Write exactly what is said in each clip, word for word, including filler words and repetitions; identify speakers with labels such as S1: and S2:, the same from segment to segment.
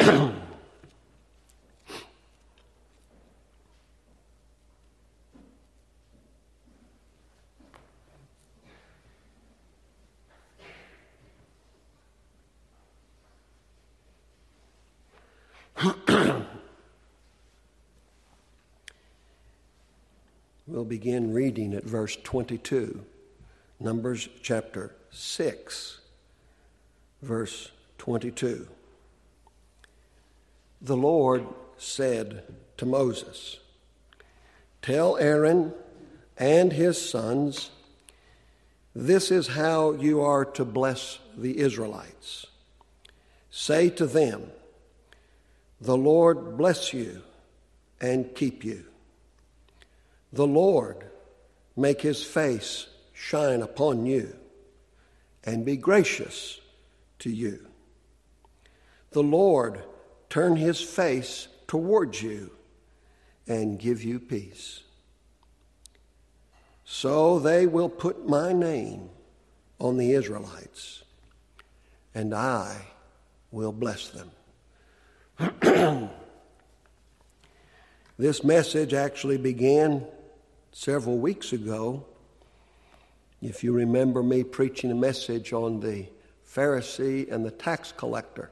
S1: We'll begin reading at verse twenty-two, Numbers chapter six, verse twenty-two. The Lord said to Moses, "Tell Aaron and his sons, this is how you are to bless the Israelites. Say to them, the Lord bless you and keep you. The Lord make his face shine upon you and be gracious to you. The Lord turn his face towards you and give you peace. So they will put my name on the Israelites, and I will bless them." This message actually began several weeks ago. If you remember me preaching a message on the Pharisee and the tax collector.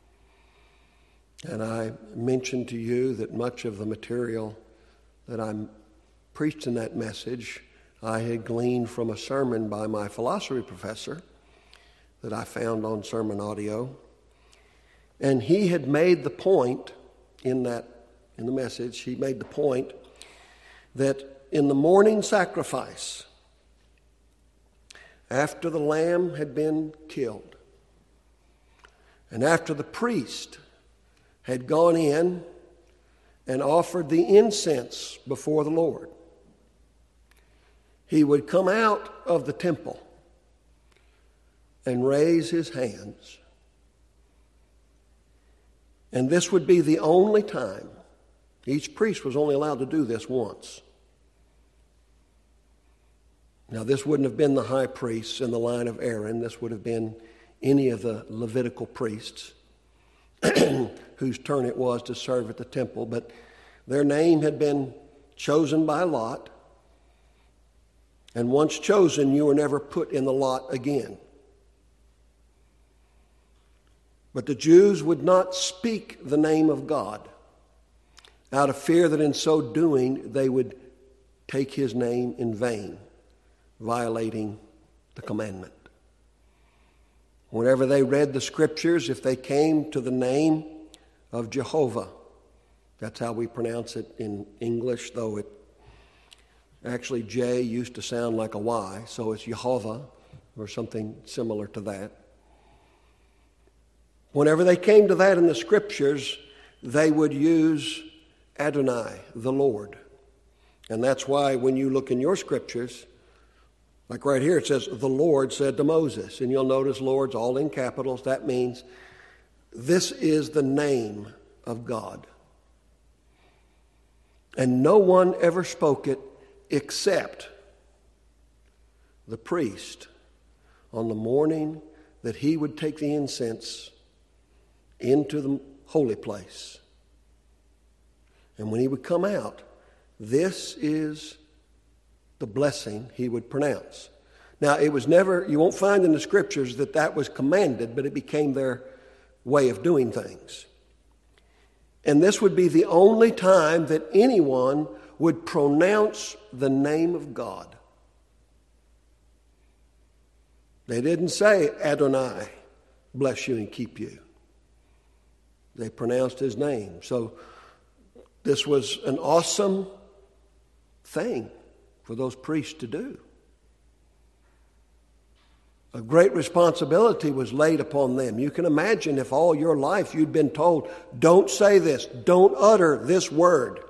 S1: And I mentioned to you that much of the material that I preached in that message I had gleaned from a sermon by my philosophy professor that I found on Sermon Audio. And he had made the point in that, in the message, he made the point that in the morning sacrifice, after the lamb had been killed, and after the priest had gone in and offered the incense before the Lord, he would come out of the temple and raise his hands. And this would be the only time. Each priest was only allowed to do this once. Now, this wouldn't have been the high priests in the line of Aaron. This would have been any of the Levitical priests whose turn it was to serve at the temple. But their name had been chosen by lot. And once chosen, you were never put in the lot again. But the Jews would not speak the name of God out of fear that in so doing they would take his name in vain, violating the commandment. Whenever they read the scriptures, if they came to the name of Jehovah, that's how we pronounce it in English, though it actually J used to sound like a Y, so it's Jehovah or something similar to that. Whenever they came to that in the scriptures, they would use Adonai, the Lord. And that's why when you look in your scriptures, like right here, it says, the Lord said to Moses. And you'll notice Lord's all in capitals. That means this is the name of God. And no one ever spoke it except the priest on the morning that he would take the incense into the holy place. And when he would come out, this is the blessing he would pronounce. Now, it was never, you won't find in the scriptures that that was commanded, but it became their way of doing things. And this would be the only time that anyone would pronounce the name of God. They didn't say, Adonai, bless you and keep you. They pronounced his name. So this was an awesome thing for those priests to do. A great responsibility was laid upon them. You can imagine if all your life you'd been told, don't say this, don't utter this word.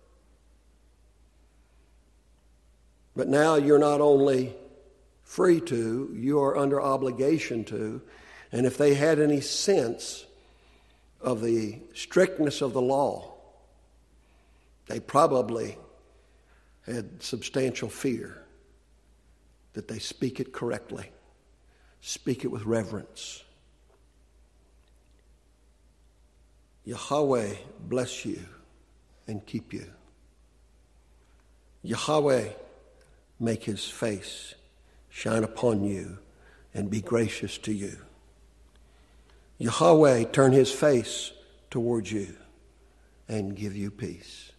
S1: But now you're not only free to, you are under obligation to. And if they had any sense of the strictness of the law, they probably had substantial fear that they speak it correctly, speak it with reverence. Yahweh bless you and keep you. Yahweh make his face shine upon you and be gracious to you. Yahweh turn his face towards you and give you peace.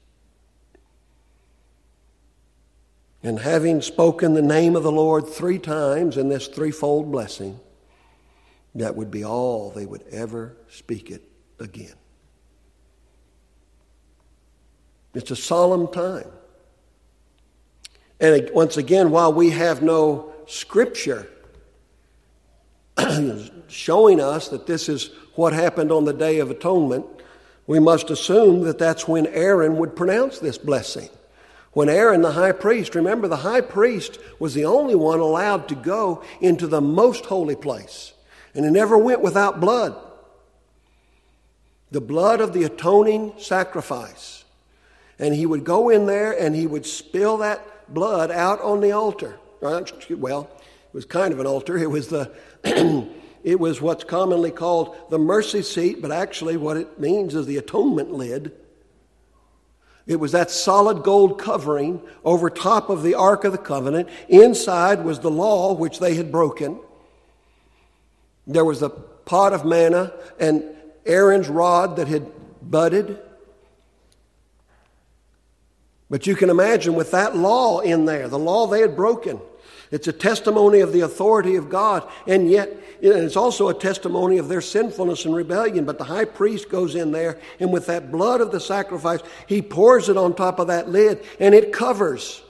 S1: And having spoken the name of the Lord three times in this threefold blessing, that would be all they would ever speak it again. It's a solemn time. And once again, while we have no scripture showing us that this is what happened on the Day of Atonement, we must assume that that's when Aaron would pronounce this blessing. When Aaron, the high priest, remember the high priest was the only one allowed to go into the most holy place. And he never went without blood. The blood of the atoning sacrifice. And he would go in there and he would spill that blood out on the altar. Well, it was kind of an altar. It was the it was what's commonly called the mercy seat, but actually what it means is the atonement lid. It was that solid gold covering over top of the Ark of the Covenant. Inside was the law which they had broken. There was a pot of manna and Aaron's rod that had budded. But you can imagine with that law in there, the law they had broken. It's a testimony of the authority of God, and yet it's also a testimony of their sinfulness and rebellion. But the high priest goes in there, and with that blood of the sacrifice, he pours it on top of that lid, and it covers.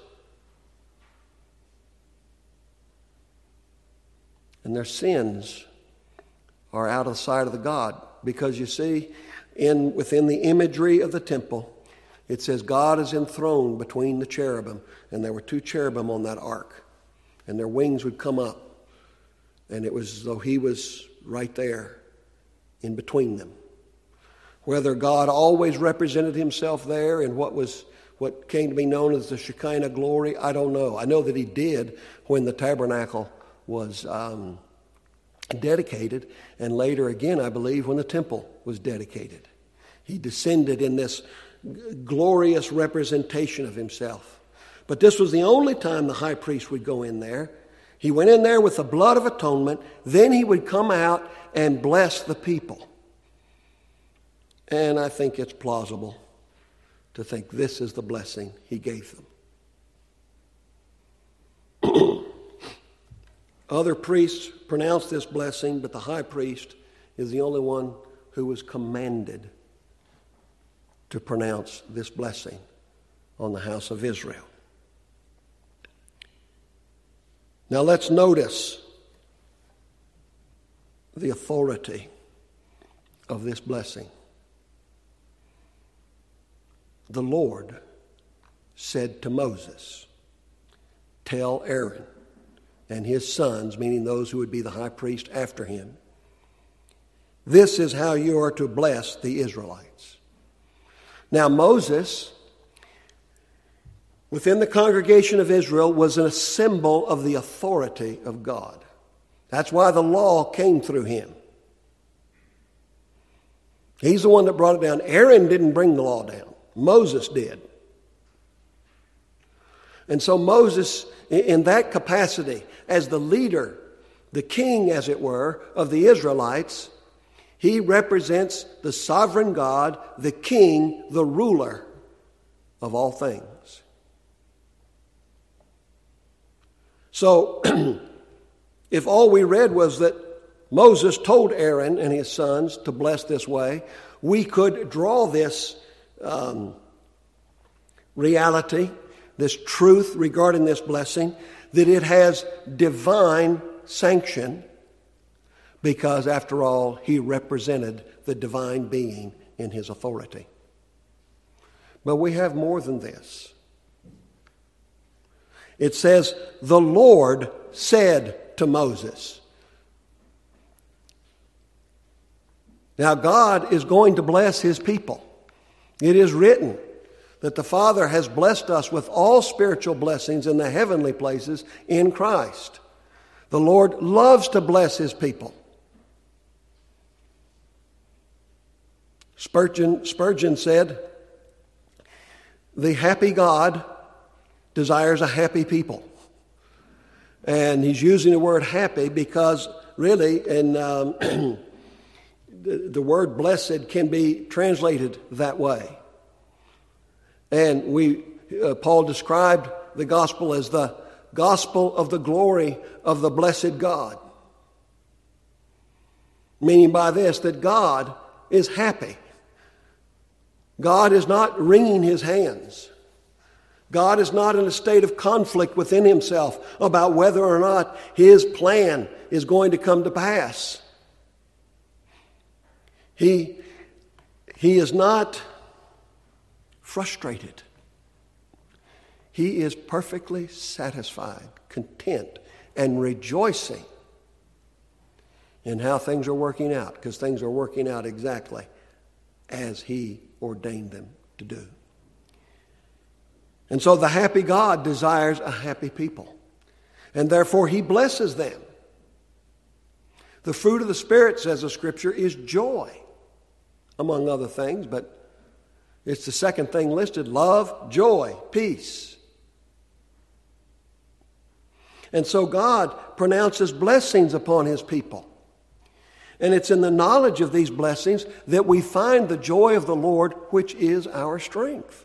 S1: And their sins are out of the sight of the God. Because you see, in within the imagery of the temple, it says God is enthroned between the cherubim. And there were two cherubim on that ark. And their wings would come up. And it was as though he was right there in between them. Whether God always represented himself there in what was what came to be known as the Shekinah glory, I don't know. I know that he did when the tabernacle was um, dedicated. And later again, I believe, when the temple was dedicated. He descended in this glorious representation of himself. But this was the only time the high priest would go in there. He went in there with the blood of atonement. Then he would come out and bless the people. And I think it's plausible to think this is the blessing he gave them. Other priests pronounced this blessing, but the high priest is the only one who was commanded to pronounce this blessing on the house of Israel. Now let's notice the authority of this blessing. The Lord said to Moses, "Tell Aaron and his sons," meaning those who would be the high priest after him, "this is how you are to bless the Israelites." Now Moses, within the congregation of Israel, was a symbol of the authority of God. That's why the law came through him. He's the one that brought it down. Aaron didn't bring the law down. Moses did. And so Moses, in that capacity, as the leader, the king, as it were, of the Israelites, he represents the sovereign God, the king, the ruler of all things. So, if all we read was that Moses told Aaron and his sons to bless this way, we could draw this um, reality, this truth regarding this blessing, that it has divine sanction, because after all, he represented the divine being in his authority. But we have more than this. It says, the Lord said to Moses. Now God is going to bless his people. It is written that the Father has blessed us with all spiritual blessings in the heavenly places in Christ. The Lord loves to bless his people. Spurgeon, Spurgeon said, "The happy God desires a happy people." And he's using the word happy because really in um, the, the word blessed can be translated that way. And we uh, Paul described the gospel as the gospel of the glory of the blessed God. Meaning by this that God is happy. God is not wringing his hands. God is not in a state of conflict within himself about whether or not his plan is going to come to pass. He, he is not frustrated. He is perfectly satisfied, content, and rejoicing in how things are working out, because things are working out exactly as he ordained them to do. And so the happy God desires a happy people, and therefore he blesses them. The fruit of the Spirit, says the Scripture, is joy, among other things, but it's the second thing listed: love, joy, peace. And so God pronounces blessings upon his people. And it's in the knowledge of these blessings that we find the joy of the Lord, which is our strength.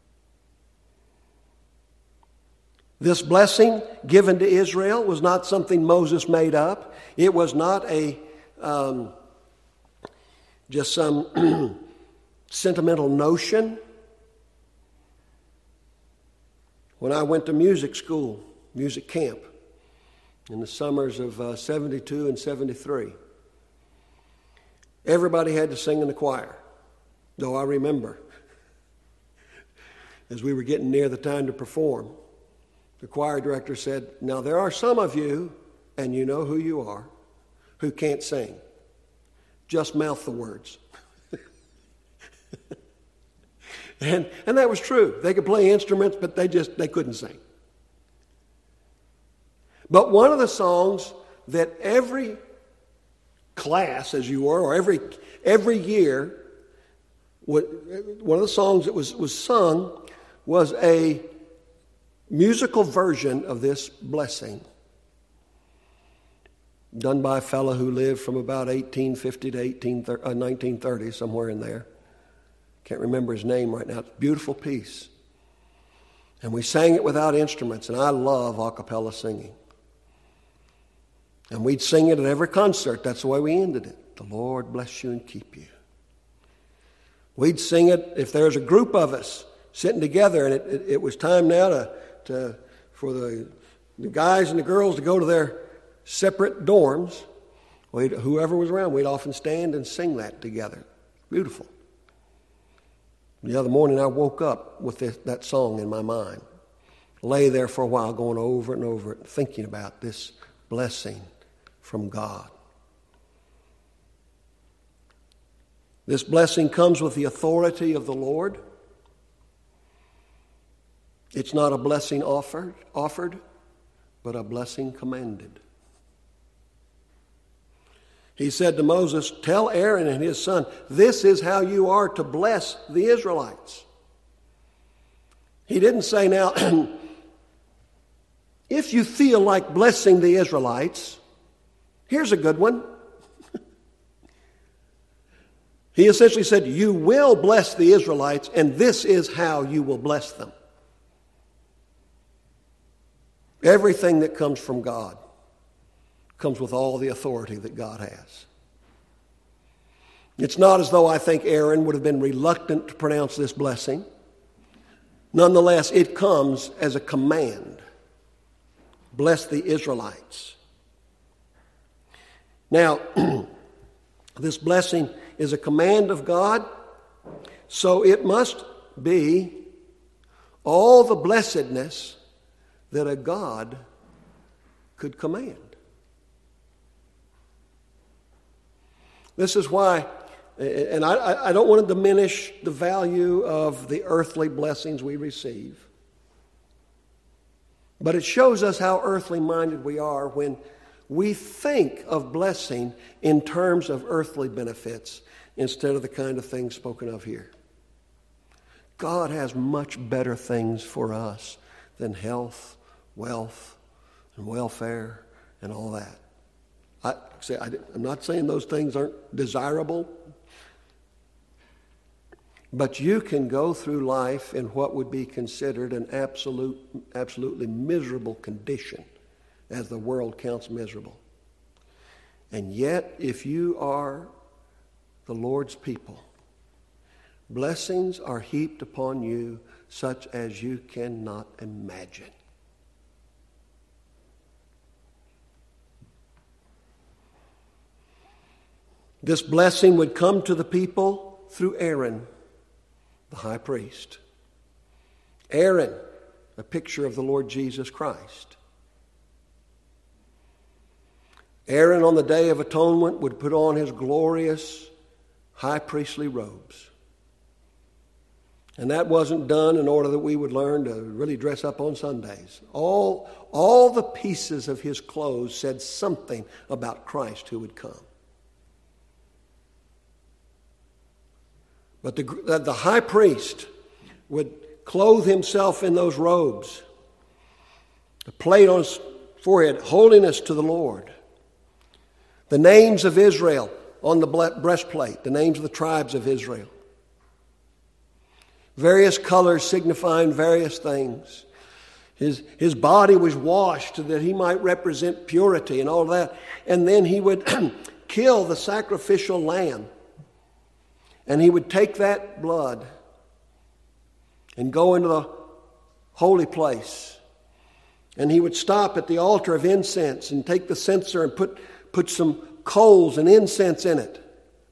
S1: This blessing given to Israel was not something Moses made up. It was not a um, just some sentimental notion. When I went to music school, music camp, in the summers of uh, seventy-two and seventy-three, everybody had to sing in the choir. Though I remember, as we were getting near the time to perform, the choir director said, "Now there are some of you, and you know who you are, who can't sing. Just mouth the words." and and that was true. They could play instruments, but they just they couldn't sing. But one of the songs that every class, as you were, or every every year, one of the songs that was, was sung was a musical version of this blessing, done by a fellow who lived from about eighteen fifty to nineteen thirty, somewhere in there. Can't remember his name right now. It's a beautiful piece. And we sang it without instruments, and I love a cappella singing. And we'd sing it at every concert. That's the way we ended it. The Lord bless you and keep you. We'd sing it if there's a group of us sitting together, and it, it, it was time now to, to for the, the guys and the girls to go to their separate dorms. We'd, whoever was around, we'd often stand and sing that together. Beautiful. The other morning I woke up with this, that song in my mind. Lay there for a while going over and over it, thinking about this blessing from God. This blessing comes with the authority of the Lord. It's not a blessing offered, offered, but a blessing commanded. He said to Moses, "Tell Aaron and his son, this is how you are to bless the Israelites." He didn't say, now, if you feel like blessing the Israelites, here's a good one. He essentially said, you will bless the Israelites, and this is how you will bless them. Everything that comes from God comes with all the authority that God has. It's not as though I think Aaron would have been reluctant to pronounce this blessing. Nonetheless, it comes as a command. Bless the Israelites. Now, this blessing is a command of God, so it must be all the blessedness that a God could command. This is why, and I, I don't want to diminish the value of the earthly blessings we receive, but it shows us how earthly minded we are when we think of blessing in terms of earthly benefits, instead of the kind of things spoken of here. God has much better things for us than health, wealth, and welfare, and all that. I say I, I'm not saying those things aren't desirable, but you can go through life in what would be considered an absolute, absolutely miserable condition, as the world counts miserable. And yet, if you are the Lord's people, blessings are heaped upon you such as you cannot imagine. This blessing would come to the people through Aaron, the high priest. Aaron, a picture of the Lord Jesus Christ. Aaron on the Day of Atonement would put on his glorious high priestly robes. And that wasn't done in order that we would learn to really dress up on Sundays. All, all the pieces of his clothes said something about Christ who would come. But the, the high priest would clothe himself in those robes. The plate on his forehead, holiness to the Lord. The names of Israel on the breastplate, the names of the tribes of Israel. Various colors signifying various things. His, his body was washed so that he might represent purity and all that. And then he would kill the sacrificial lamb. And he would take that blood and go into the holy place. And he would stop at the altar of incense and take the censer and put, put some coals and incense in it.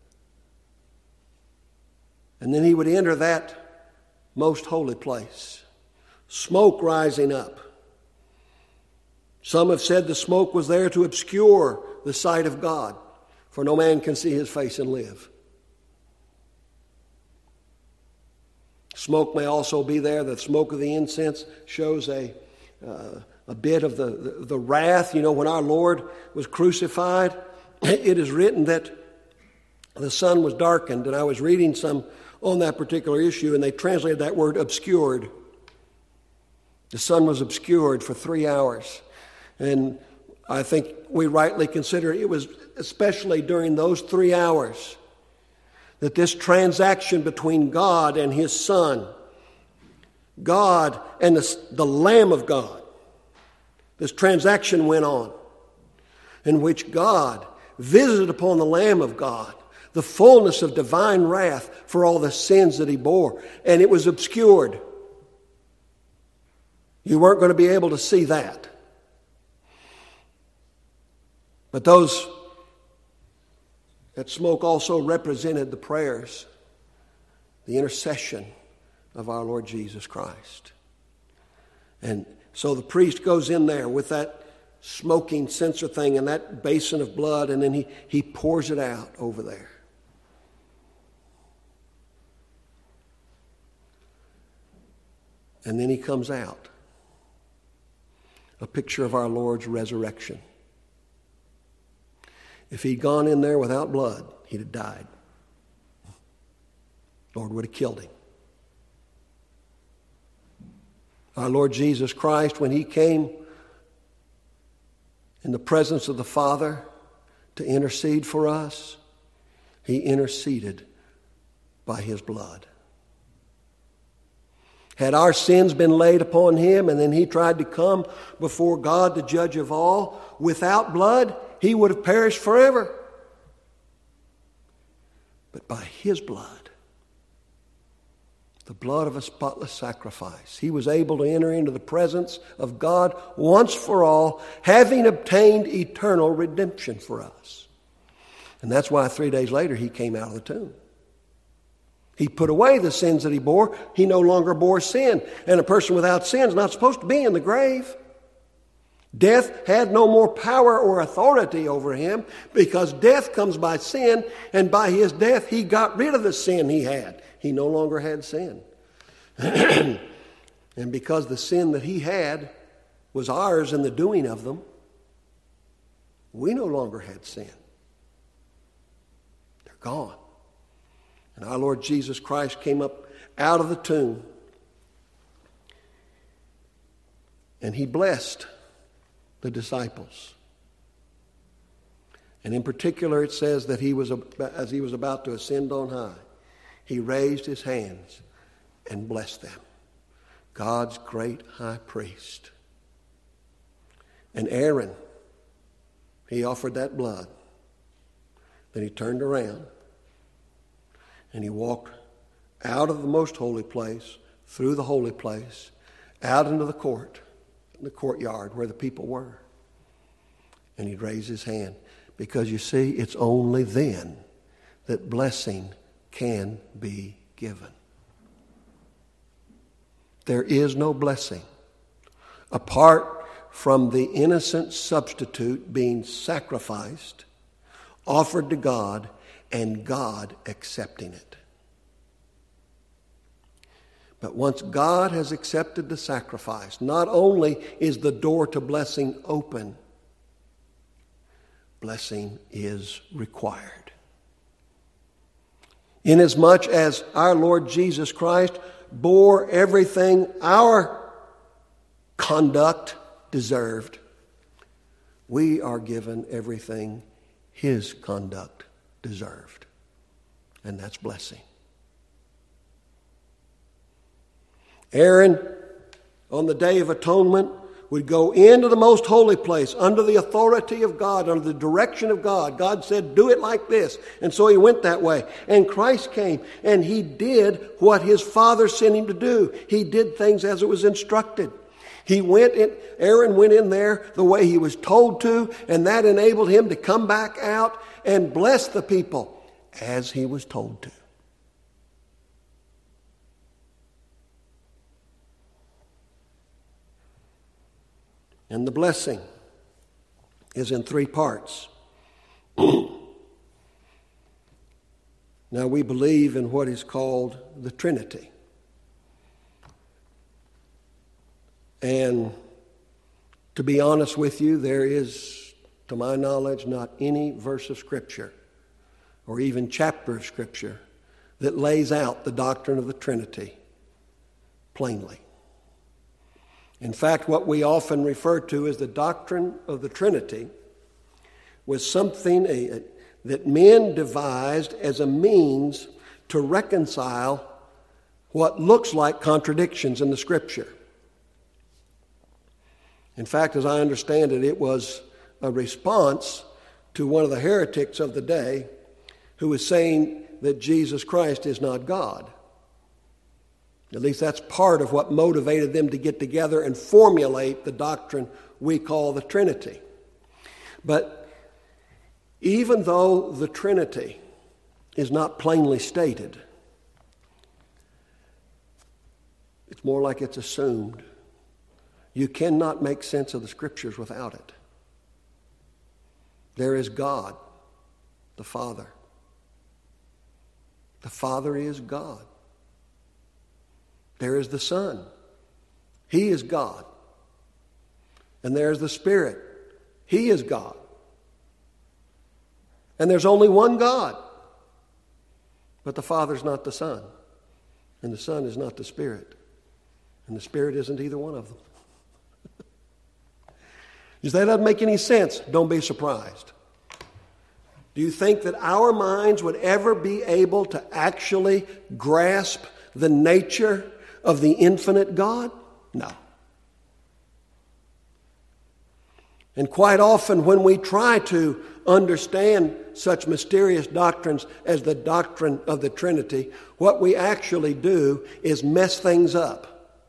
S1: And then he would enter that most holy place. Smoke rising up. Some have said the smoke was there to obscure the sight of God, for no man can see his face and live. Smoke may also be there. The smoke of the incense shows a uh, a bit of the, the, the wrath. You know, when our Lord was crucified, it is written that the sun was darkened. And I was reading some on that particular issue, and they translated that word obscured. The sun was obscured for three hours. And I think we rightly consider it was especially during those three hours that this transaction between God and his Son, God and the, the Lamb of God, this transaction went on in which God visited upon the Lamb of God the fullness of divine wrath for all the sins that he bore. And it was obscured. You weren't going to be able to see that. But those, that smoke also represented the prayers, the intercession of our Lord Jesus Christ. And so the priest goes in there with that smoking censer thing and that basin of blood, and then he, he pours it out over there. And then he comes out. A picture of our Lord's resurrection. If he'd gone in there without blood, he'd have died. The Lord would have killed him. Our Lord Jesus Christ, when he came in the presence of the Father to intercede for us, he interceded by his blood. Had our sins been laid upon him and then he tried to come before God, the judge of all, without blood, he would have perished forever. But by his blood, the blood of a spotless sacrifice, he was able to enter into the presence of God once for all, having obtained eternal redemption for us. And that's why three days later he came out of the tomb. He put away the sins that he bore. He no longer bore sin. And a person without sin is not supposed to be in the grave. Death had no more power or authority over him because death comes by sin, and by his death he got rid of the sin he had. He no longer had sin. And because the sin that he had was ours in the doing of them, we no longer had sin. They're gone. And our Lord Jesus Christ came up out of the tomb, and he blessed the disciples. And in particular, it says that he was, as he was about to ascend on high, he raised his hands and blessed them. God's great high priest. And Aaron, he offered that blood. Then he turned around and he walked out of the most holy place, through the holy place, out into the court, the courtyard where the people were. And he'd raise his hand. Because you see, it's only then that blessing can be given. There is no blessing apart from the innocent substitute being sacrificed, offered to God, and God accepting it. But once God has accepted the sacrifice, not only is the door to blessing open, blessing is required. Inasmuch as our Lord Jesus Christ bore everything our conduct deserved, we are given everything his conduct deserved. And that's blessing. Aaron, on the Day of Atonement, would go into the most holy place under the authority of God, under the direction of God. God said, do it like this. And so he went that way. And Christ came and he did what his Father sent him to do. He did things as it was instructed. He went in, Aaron went in there the way he was told to, and that enabled him to come back out and bless the people as he was told to. And the blessing is in three parts. Now we believe in what is called the Trinity. And to be honest with you, there is, to my knowledge, not any verse of Scripture or even chapter of Scripture that lays out the doctrine of the Trinity plainly. In fact, what we often refer to as the doctrine of the Trinity was something a, a, that men devised as a means to reconcile what looks like contradictions in the Scripture. In fact, as I understand it, it was a response to one of the heretics of the day who was saying that Jesus Christ is not God. At least that's part of what motivated them to get together and formulate the doctrine we call the Trinity. But even though the Trinity is not plainly stated, it's more like it's assumed. You cannot make sense of the Scriptures without it. There is God, the Father. The Father is God. There is the Son. He is God. And there's the Spirit. He is God. And there's only one God. But the Father's not the Son. And the Son is not the Spirit. And the Spirit isn't either one of them. If that doesn't make any sense, don't be surprised. Do you think that our minds would ever be able to actually grasp the nature of the infinite God? No. And quite often when we try to understand such mysterious doctrines as the doctrine of the Trinity, what we actually do is mess things up.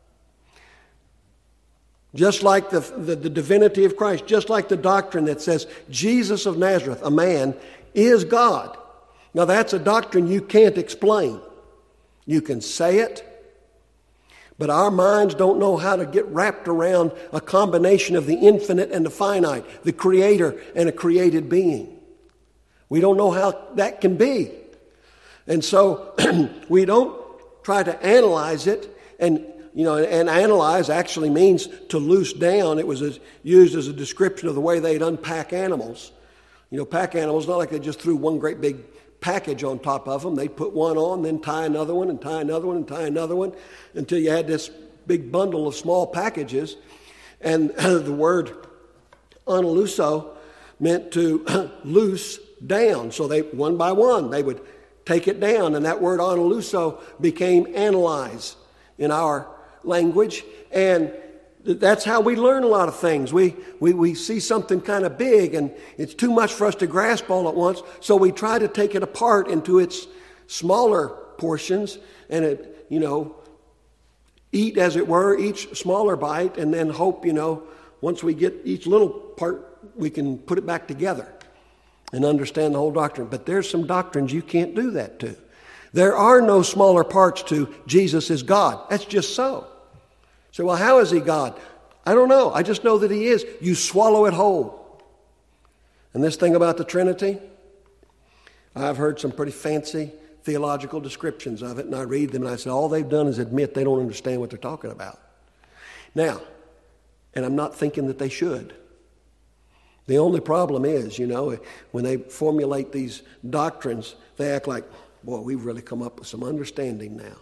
S1: Just like the, the, the divinity of Christ, just like the doctrine that says Jesus of Nazareth, a man, is God. Now that's a doctrine you can't explain. You can say it, but our minds don't know how to get wrapped around a combination of the infinite and the finite, the creator and a created being. We don't know how that can be. And so we don't try to analyze it. And, you know, and analyze actually means to loose down. It was as, used as a description of the way they'd unpack animals. You know, pack animals, not like they just threw one great big package on top of them. They'd put one on, then tie another one, and tie another one, and tie another one, until you had this big bundle of small packages. And the word analuso meant to loose down. So they, one by one, they would take it down. And that word analuso became analyze in our language. And that's how we learn a lot of things. We, we, we see something kind of big, and it's too much for us to grasp all at once. So we try to take it apart into its smaller portions and, it, you know, eat, as it were, each smaller bite, and then hope, you know, once we get each little part, we can put it back together and understand the whole doctrine. But there's some doctrines you can't do that to. There are no smaller parts to Jesus is God. That's just so. So, well, how is he God? I don't know. I just know that he is. You swallow it whole. And this thing about the Trinity, I've heard some pretty fancy theological descriptions of it, and I read them, and I say, all they've done is admit they don't understand what they're talking about. Now, and I'm not thinking that they should. The only problem is, you know, when they formulate these doctrines, they act like, boy, we've really come up with some understanding now.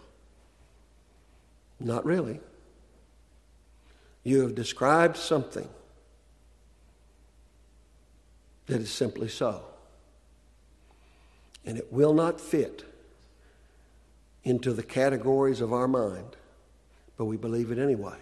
S1: Not really. You have described something that is simply so. And it will not fit into the categories of our mind, but we believe it anyway.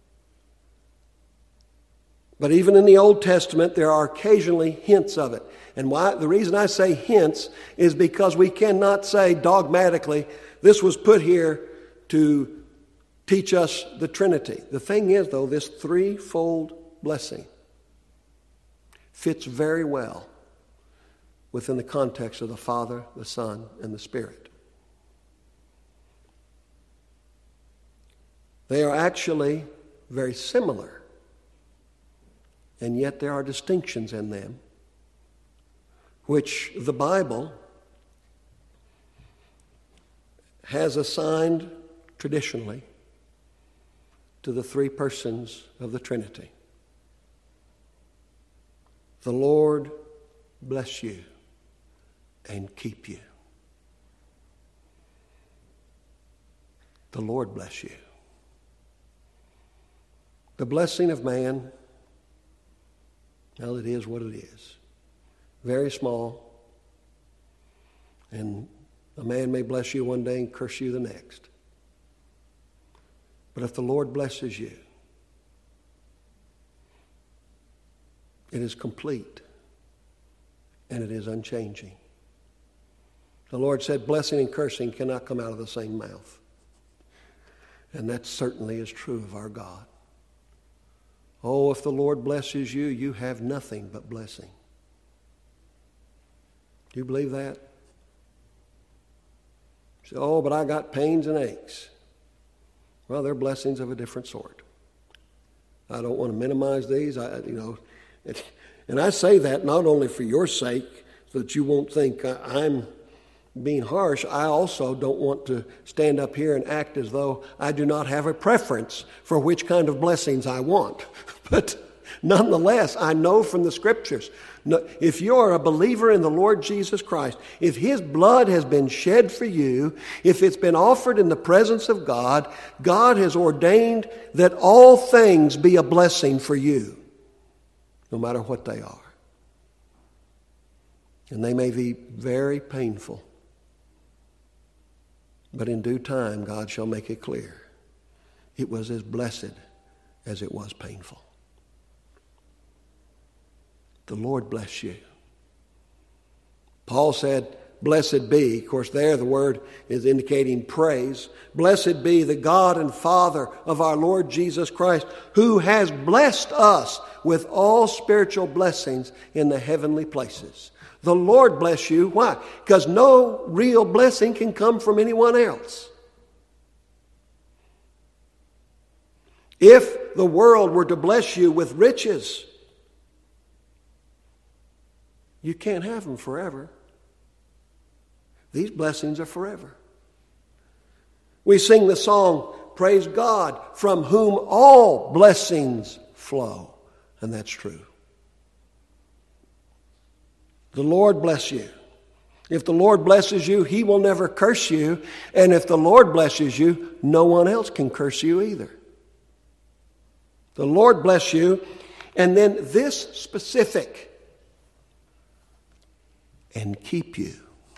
S1: But even in the Old Testament, there are occasionally hints of it. And why? The reason I say hints is because we cannot say dogmatically, this was put here to teach us the Trinity. The thing is, though, this threefold blessing fits very well within the context of the Father, the Son, and the Spirit. They are actually very similar, and yet there are distinctions in them, which the Bible has assigned traditionally to the three persons of the Trinity. The Lord bless you and keep you. The Lord bless you. The blessing of man, well, it is what it is. Very small. And a man may bless you one day and curse you the next. But if the Lord blesses you, it is complete and it is unchanging. The Lord said blessing and cursing cannot come out of the same mouth. And that certainly is true of our God. Oh, if the Lord blesses you, you have nothing but blessing. Do you believe that? You say, oh, but I got pains and aches. Well, they're blessings of a different sort. I don't want to minimize these. I, you know, it, and I say that not only for your sake, so that you won't think I'm being harsh. I also don't want to stand up here and act as though I do not have a preference for which kind of blessings I want. But nonetheless, I know from the Scriptures, if you're a believer in the Lord Jesus Christ, if His blood has been shed for you, if it's been offered in the presence of God, God has ordained that all things be a blessing for you, no matter what they are. And they may be very painful, but in due time, God shall make it clear. It was as blessed as it was painful. The Lord bless you. Paul said, blessed be. Of course, there the word is indicating praise. Blessed be the God and Father of our Lord Jesus Christ, who has blessed us with all spiritual blessings in the heavenly places. The Lord bless you. Why? Because no real blessing can come from anyone else. If the world were to bless you with riches, you can't have them forever. These blessings are forever. We sing the song, praise God, from whom all blessings flow. And that's true. The Lord bless you. If the Lord blesses you, He will never curse you. And if the Lord blesses you, no one else can curse you either. The Lord bless you. And then this specific, and keep you.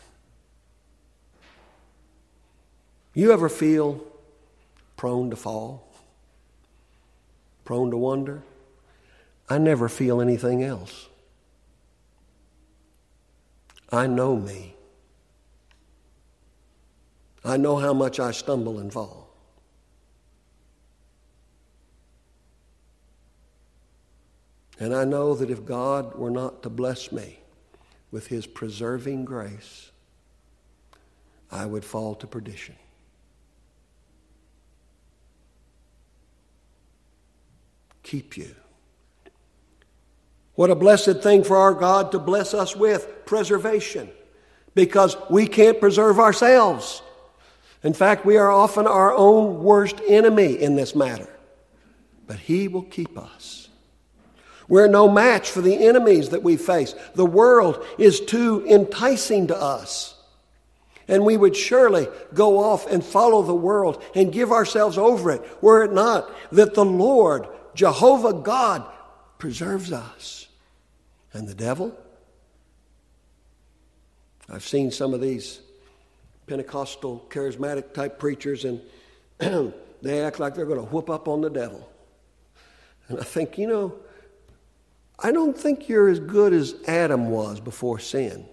S1: You ever feel prone to fall? Prone to wonder? I never feel anything else. I know me. I know how much I stumble and fall. And I know that if God were not to bless me with His preserving grace, I would fall to perdition. Keep you. What a blessed thing for our God to bless us with, preservation, because we can't preserve ourselves. In fact, we are often our own worst enemy in this matter. But He will keep us. We're no match for the enemies that we face. The world is too enticing to us. And we would surely go off and follow the world and give ourselves over it, were it not that the Lord, Jehovah God, preserves us. And the devil? I've seen some of these Pentecostal, charismatic type preachers, and they act like they're going to whoop up on the devil. And I think, you know, I don't think you're as good as Adam was before sin.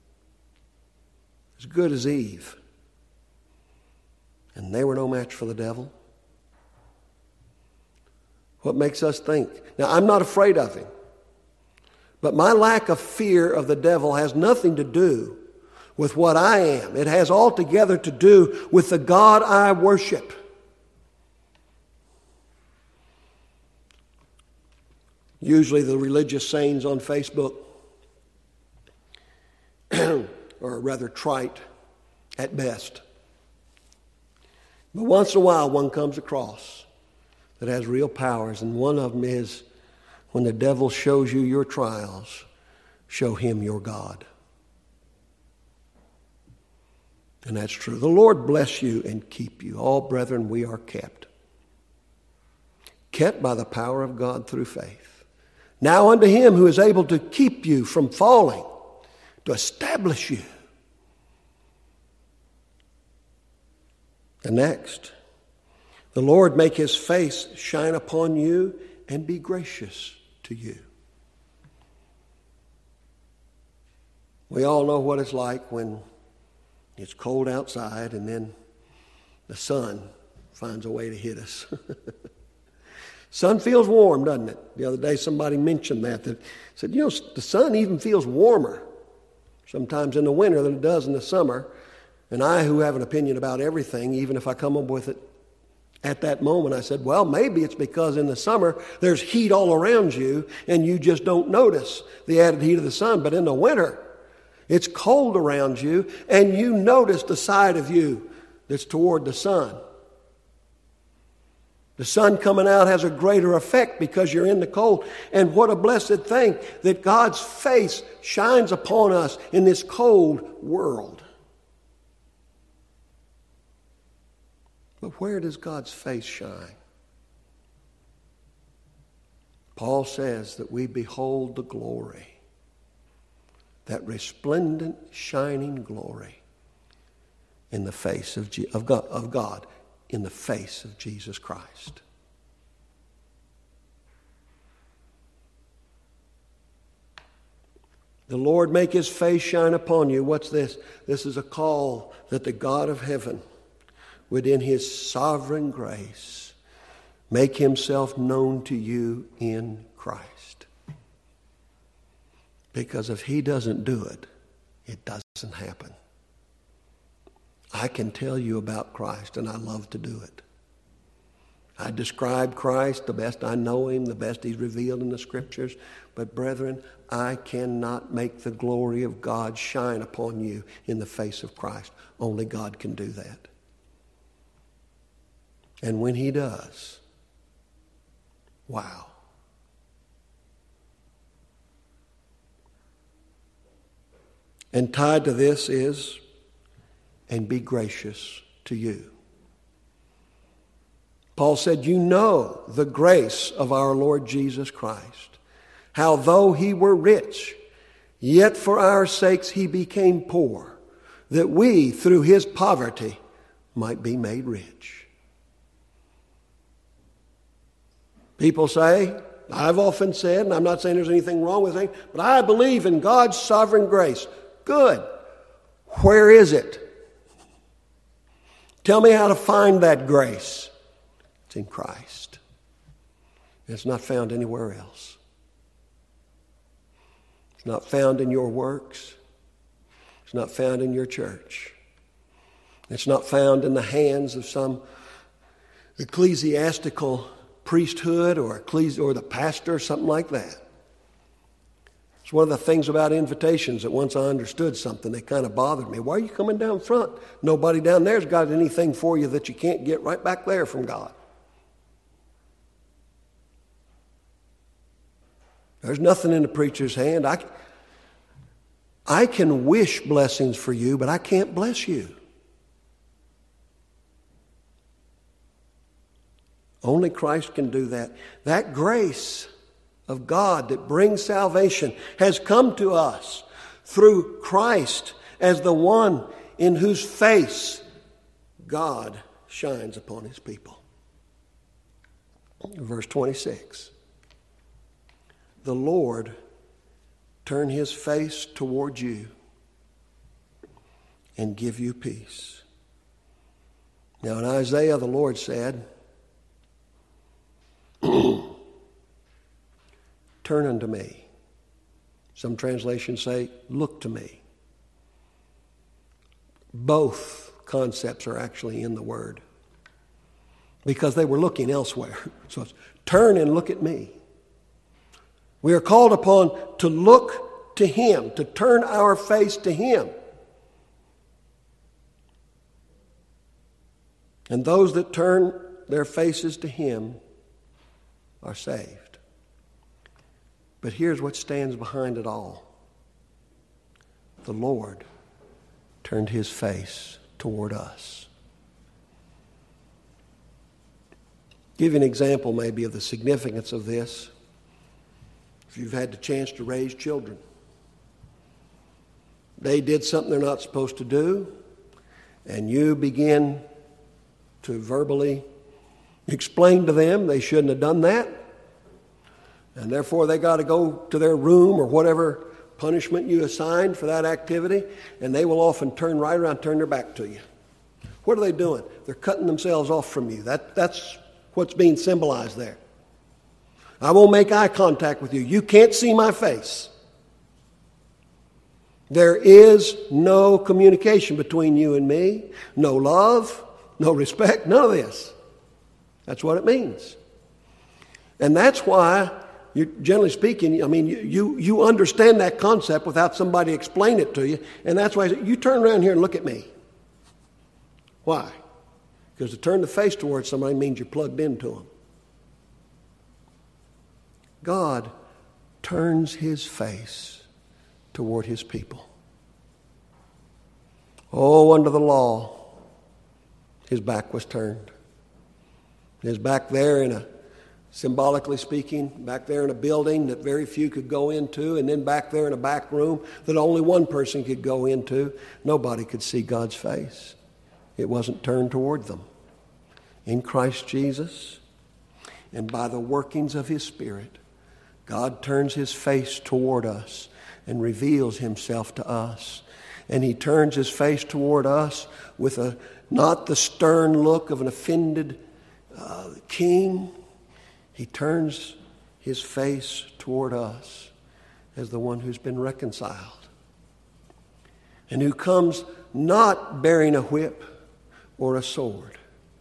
S1: As good as Eve. And they were no match for the devil. What makes us think? Now, I'm not afraid of him. But my lack of fear of the devil has nothing to do with what I am. It has altogether to do with the God I worship. Usually the religious sayings on Facebook are rather trite at best. But once in a while one comes across that has real powers, and one of them is, when the devil shows you your trials, show him your God. And that's true. The Lord bless you and keep you. All brethren, we are kept. Kept by the power of God through faith. Now unto Him who is able to keep you from falling, to establish you. And next, the Lord make His face shine upon you and be gracious to you. We all know what it's like when it's cold outside and then the sun finds a way to hit us. Sun feels warm, doesn't it? The other day somebody mentioned that, that said, you know, the sun even feels warmer sometimes in the winter than it does in the summer. And I, who have an opinion about everything, even if I come up with it at that moment, I said, well, maybe it's because in the summer there's heat all around you and you just don't notice the added heat of the sun. But in the winter, it's cold around you and you notice the side of you that's toward the sun. The sun coming out has a greater effect because you're in the cold. And what a blessed thing that God's face shines upon us in this cold world. But where does God's face shine? Paul says that we behold the glory, that resplendent, shining glory in the face of, Je- of, God, of God, in the face of Jesus Christ. The Lord make His face shine upon you. What's this? This is a call that the God of heaven would in His sovereign grace make Himself known to you in Christ. Because if He doesn't do it, it doesn't happen. I can tell you about Christ, and I love to do it. I describe Christ the best I know Him, the best He's revealed in the Scriptures. But brethren, I cannot make the glory of God shine upon you in the face of Christ. Only God can do that. And when He does, wow. And tied to this is, and be gracious to you. Paul said, you know the grace of our Lord Jesus Christ, how though he were rich, yet for our sakes he became poor, that we through his poverty might be made rich. People say, I've often said, and I'm not saying there's anything wrong with it, but I believe in God's sovereign grace. Good. Where is it? Tell me how to find that grace. It's in Christ. It's not found anywhere else. It's not found in your works. It's not found in your church. It's not found in the hands of some ecclesiastical priesthood or ecclesi- or the pastor or something like that. It's one of the things about invitations that once I understood something, they kind of bothered me. Why are you coming down front? Nobody down there's got anything for you that you can't get right back there from God. There's nothing in the preacher's hand. I, I can wish blessings for you, but I can't bless you. Only Christ can do that. That grace of God that brings salvation has come to us through Christ as the one in whose face God shines upon his people. Verse twenty-six. The Lord turn his face toward you and give you peace. Now in Isaiah, the Lord said, turn unto me. Some translations say, look to me. Both concepts are actually in the word because they were looking elsewhere. So it's turn and look at me. We are called upon to look to him, to turn our face to him. And those that turn their faces to him are saved. But here's what stands behind it all. The Lord turned his face toward us. Give you an example maybe of the significance of this. If you've had the chance to raise children, they did something they're not supposed to do, and you begin to verbally explain to them they shouldn't have done that, and therefore they got to go to their room or whatever punishment you assigned for that activity, and they will often turn right around, turn their back to you. What are they doing? They're cutting themselves off from you. That, that's what's being symbolized there. I won't make eye contact with you. You can't see my face. There is no communication between you and me, no love, no respect, none of this. That's what it means. And that's why, you, generally speaking, I mean, you, you, you understand that concept without somebody explain it to you, and that's why I say, you turn around here and look at me. Why? Because to turn the face towards somebody means you're plugged into them. God turns his face toward his people. Oh, under the law, his back was turned. His back there in a, symbolically speaking, back there in a building that very few could go into, and then back there in a back room that only one person could go into. Nobody could see God's face. It wasn't turned toward them. In Christ Jesus, and by the workings of his Spirit, God turns his face toward us and reveals himself to us. And he turns his face toward us with a not the stern look of an offended uh, king. He turns his face toward us as the one who's been reconciled and who comes not bearing a whip or a sword,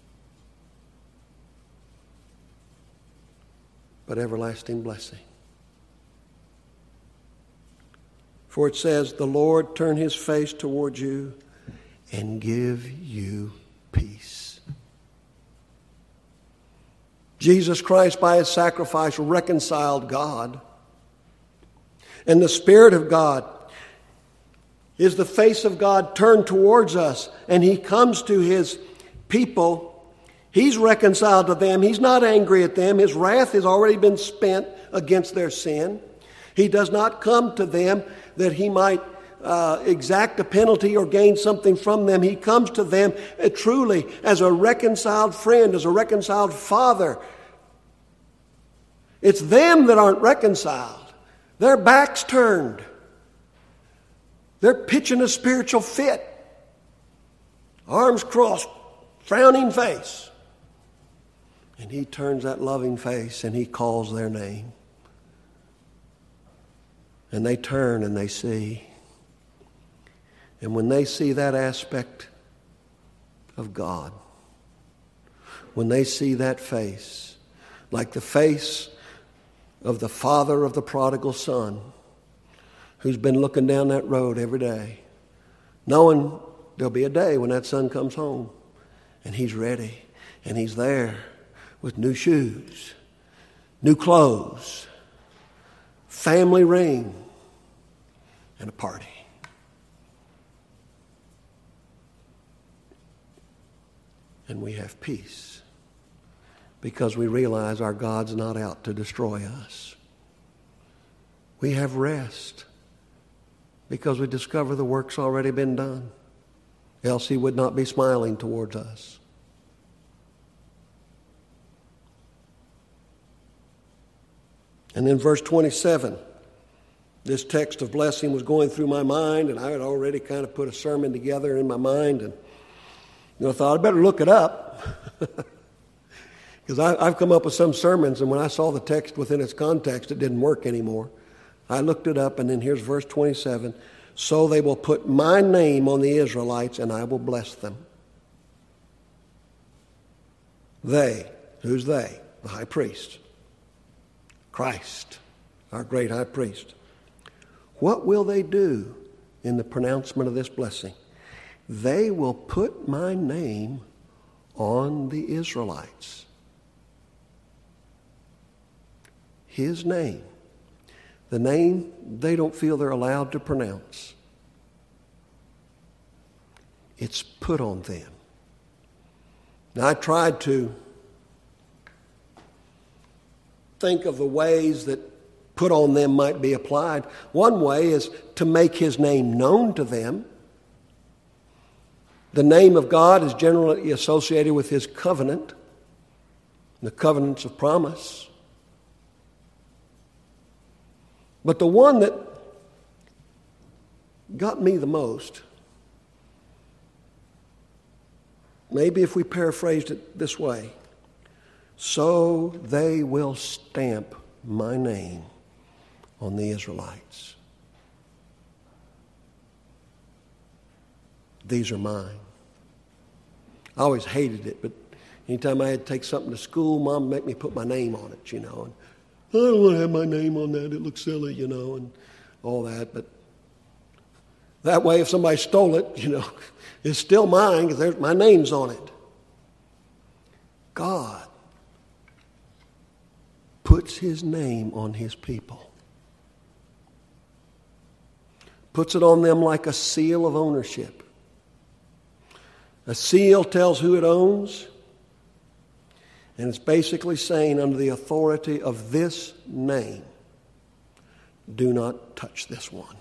S1: but everlasting blessing. For it says, the Lord turn his face toward you and give you peace. Jesus Christ, by his sacrifice, reconciled God. And the Spirit of God is the face of God turned towards us, and he comes to his people. He's reconciled to them. He's not angry at them. His wrath has already been spent against their sin. He does not come to them that he might uh, exact a penalty or gain something from them. He comes to them uh, truly as a reconciled friend, as a reconciled father. It's them that aren't reconciled. Their backs turned. They're pitching a spiritual fit. Arms crossed, frowning face. And he turns that loving face and he calls their name. And they turn and they see. And when they see that aspect of God, when they see that face, like the face of the father of the prodigal son, who's been looking down that road every day, knowing there'll be a day when that son comes home, and he's ready, and he's there with new shoes, new clothes, family ring, and a party. And we have peace because we realize our God's not out to destroy us. We have rest because we discover the work's already been done. Else he would not be smiling towards us. And then verse twenty-seven, this text of blessing was going through my mind, and I had already kind of put a sermon together in my mind, and you know, I thought I'd better look it up because I've come up with some sermons, and when I saw the text within its context, it didn't work anymore. I looked it up, and then here's verse twenty-seven. So they will put my name on the Israelites, and I will bless them. They, who's they? The high priest. Christ, our great high priest. What will they do in the pronouncement of this blessing? They will put my name on the Israelites. His name. The name they don't feel they're allowed to pronounce. It's put on them. Now, I tried to think of the ways that put on them might be applied. One way is to make his name known to them. The name of God is generally associated with his covenant, the covenants of promise. But the one that got me the most, maybe if we paraphrased it this way, so they will stamp my name on the Israelites. These are mine. I always hated it, but anytime I had to take something to school, Mom would make me put my name on it, you know. And I don't want to have my name on that. It looks silly, you know, and all that. But that way, if somebody stole it, you know, it's still mine because my name's on it. God puts his name on his people. Puts it on them like a seal of ownership. A seal tells who it owns. And it's basically saying, under the authority of this name, do not touch this one.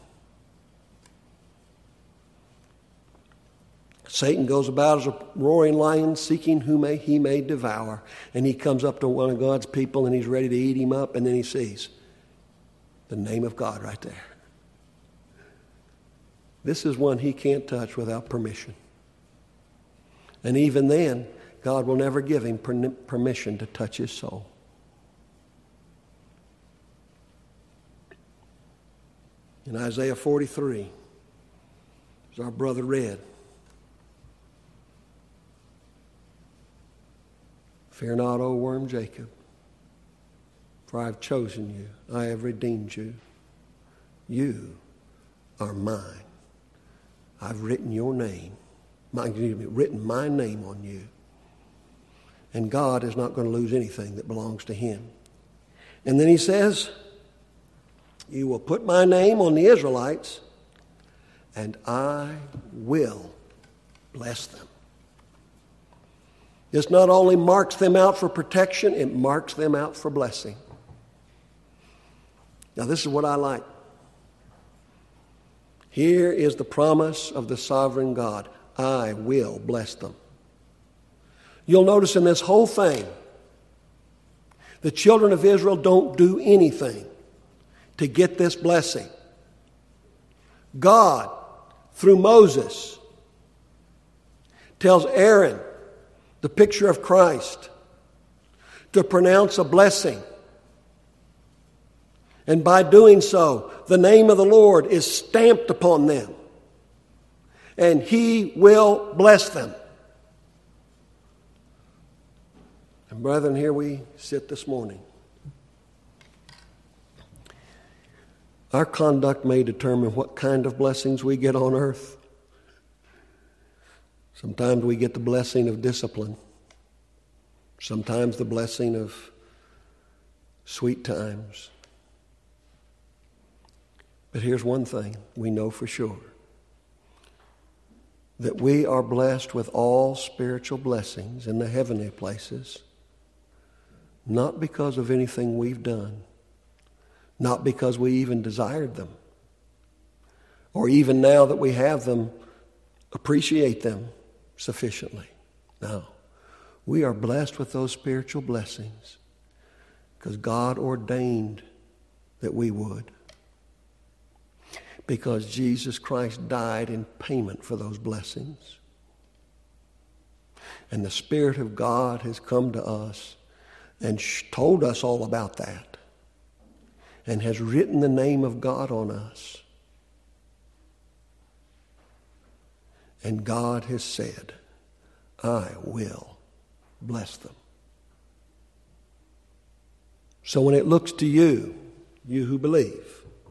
S1: Satan goes about as a roaring lion, seeking whom may, he may devour. And he comes up to one of God's people, and he's ready to eat him up, and then he sees the name of God right there. This is one he can't touch without permission. And even then, God will never give him permission to touch his soul. In Isaiah forty-three, as our brother read, fear not, O worm Jacob, for I have chosen you. I have redeemed you. You are mine. I've written your name, my, written my name on you. And God is not going to lose anything that belongs to him. And then he says, you will put my name on the Israelites, and I will bless them. This not only marks them out for protection, it marks them out for blessing. Now, this is what I like. Here is the promise of the sovereign God. I will bless them. You'll notice in this whole thing, the children of Israel don't do anything to get this blessing. God, through Moses, tells Aaron, the picture of Christ, to pronounce a blessing. And by doing so, the name of the Lord is stamped upon them. And He will bless them. And brethren, here we sit this morning. Our conduct may determine what kind of blessings we get on earth. Sometimes we get the blessing of discipline. Sometimes the blessing of sweet times. But here's one thing we know for sure. That we are blessed with all spiritual blessings in the heavenly places, not because of anything we've done, not because we even desired them, or even now that we have them, appreciate them sufficiently. No, we are blessed with those spiritual blessings because God ordained that we would. Because Jesus Christ died in payment for those blessings. And the Spirit of God has come to us and told us all about that. And has written the name of God on us. And God has said, I will bless them. So when it looks to you, you who believe,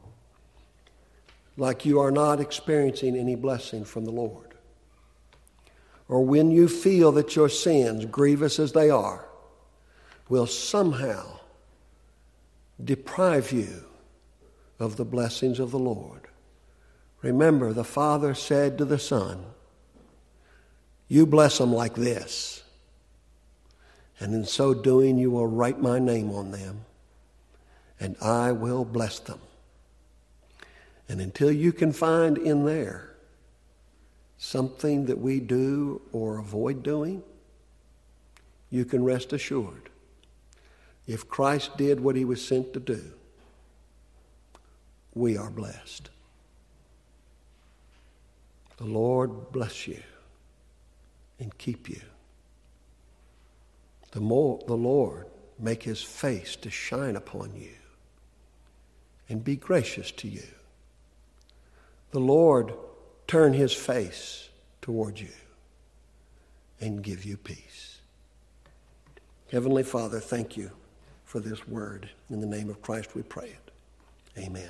S1: like you are not experiencing any blessing from the Lord, or when you feel that your sins, grievous as they are, will somehow deprive you of the blessings of the Lord, remember the Father said to the Son, you bless them like this, and in so doing you will write my name on them, and I will bless them. And until you can find in there something that we do or avoid doing, you can rest assured. If Christ did what He was sent to do, we are blessed. The Lord bless you and keep you. The more the Lord make His face to shine upon you and be gracious to you. The Lord turn His face toward you and give you peace. Heavenly Father, thank you for this word. In the name of Christ we pray it. Amen.